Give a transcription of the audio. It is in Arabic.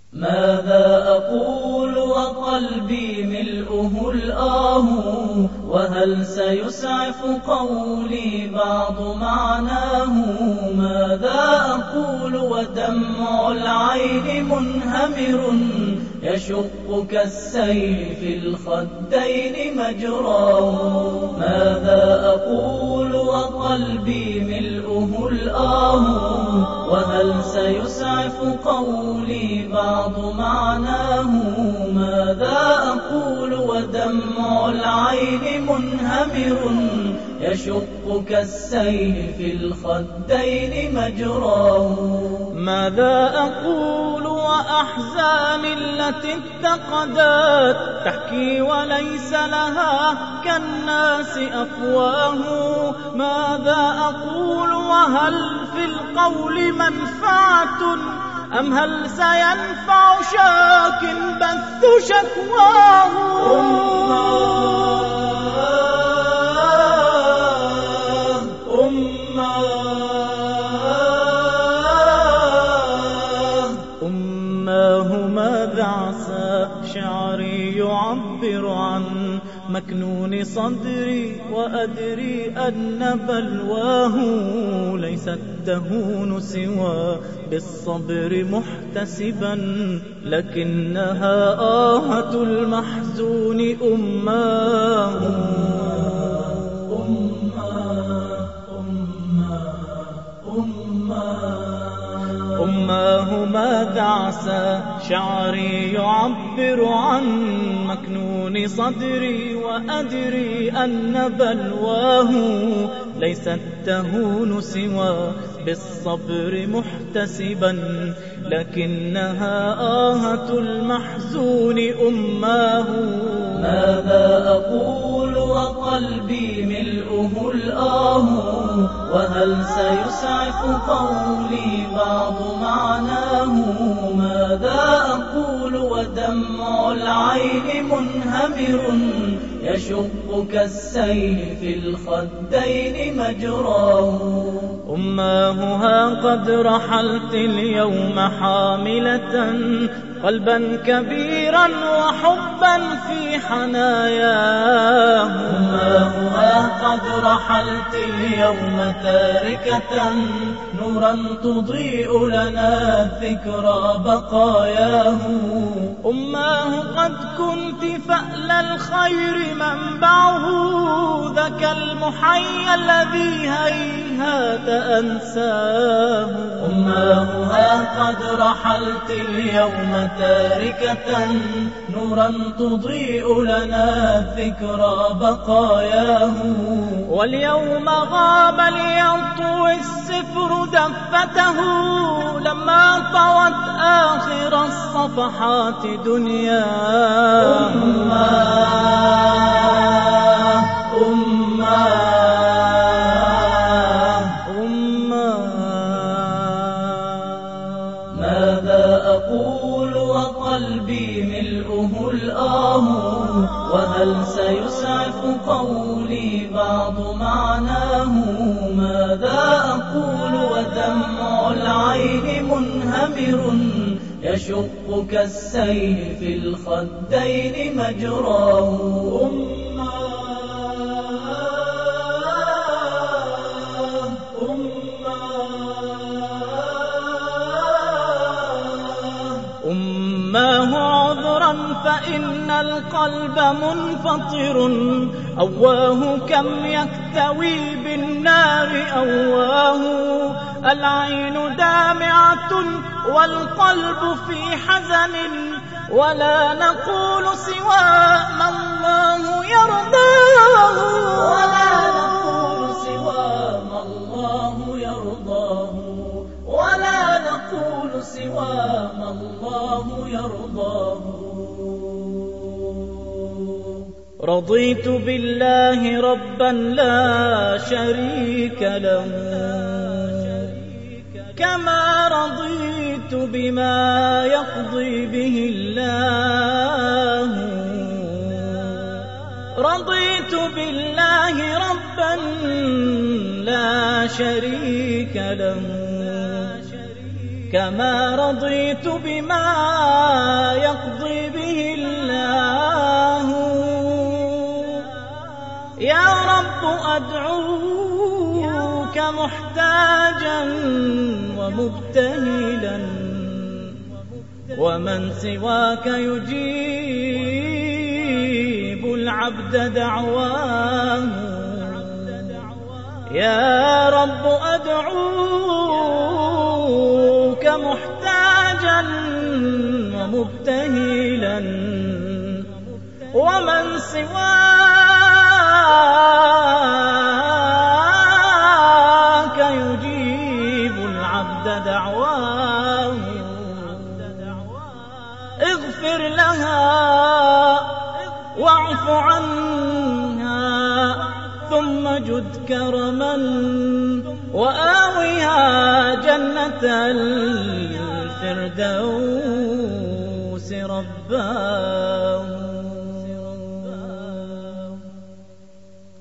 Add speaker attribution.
Speaker 1: ماذا أقول وقلبي ملؤه الآه، وهل سيسعف قولي بعض معناه؟ ماذا أقول ودمع العين منهمر يشق كالسيل في الخدين مجراه؟ ماذا أقول وقلبي ملؤه الآه، وهل سيسعف قولي بعض معناه؟ ماذا أقول ودمع العين منهمر يشق كالسيل في الخدين مجراه؟
Speaker 2: ماذا أقول وأحزاني التي اتقدت تحكي وليس لها كالناس أفواه؟ ماذا أقول وهل في القول منفعة أم هل سينفع شاك بث شكواه؟ أماه ماذا عسى شعري يعبر عن مكنون صدري، وأدري أن بلواه ليست تهون سوى بالصبر محتسبا، لكنها آهة المحزون أماه. أماه ماذا عسى شعري يعبر عن مكنون صدري، وأدري أن بلواه ليست تهون سوى بالصبر محتسبا، لكنها آهة المحزون أماه.
Speaker 1: ماذا أقول وقلبي ملؤه الآه، وهل سيسعف قولي بعض معناه؟ ماذا أقول ودمع العين منهمر يشق كالسيل في الخدين مجراه؟
Speaker 2: أماهها قد رحلت اليوم حاملة قلبا كبيرا وحبا في حناياه.
Speaker 1: أماهها قد رحلت اليوم تاركة نورا تضيء لنا ذكرى بقاياه.
Speaker 2: أماه قد كنت فأل الخير منبعه، ذاك المحيا الذي هيهات أنساه.
Speaker 1: أماهها قد رحلت اليوم تاركة نورا تضيء لنا ذكرى بقاياه.
Speaker 2: واليوم غاب ليطوي السفر دفته، لما طوت آخر الصفحات دنياه.
Speaker 1: ماذا أقول وقلبي ملؤه الآه، وهل سيسعف قولي بعض معناه؟ ماذا أقول ودمع العين منهمر يشق كالسيل في الخدين مجراه؟
Speaker 2: أماه عذرا فإن القلب منفطر، أواه كم يكتوي بالنار أواه. العين دامعة والقلب في حزن، ولا نقول سوى ما الله يرضاه.
Speaker 1: ولا نقول سوى ما الله يرضاه. ولا نقول سوى ما الله يرضاه.
Speaker 2: رضيت بالله ربا لا شريك له، كما رضيت بما يقضي به الله. رضيت بالله ربا لا شريك له، كما رضيت بما محتاجا ومبتهلا، ومن سواك يجيب العبد دعواه. يا رب أدعوك محتاجا ومبتهلا، ومن سواك يجيب العبد دعواه. اغفر لها واعف عنها، ثم جد كرما وآوها جنة الفردوس رباه.